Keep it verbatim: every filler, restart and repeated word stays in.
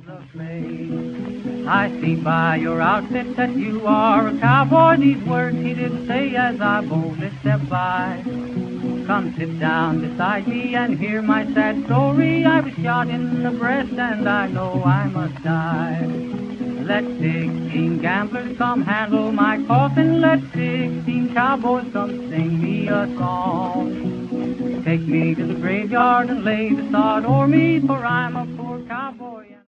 afraid. I see by your outfit that you are a cowboy. These words he did say as I boldly stepped by. Come sit down beside me and hear my sad story. I was shot in the breast and I know I must die. Let sixteen gamblers come handle my coffin. Let sixteen cowboys come sing me a song. Take me to the graveyard and lay the sod o'er me, for I'm a poor cowboy.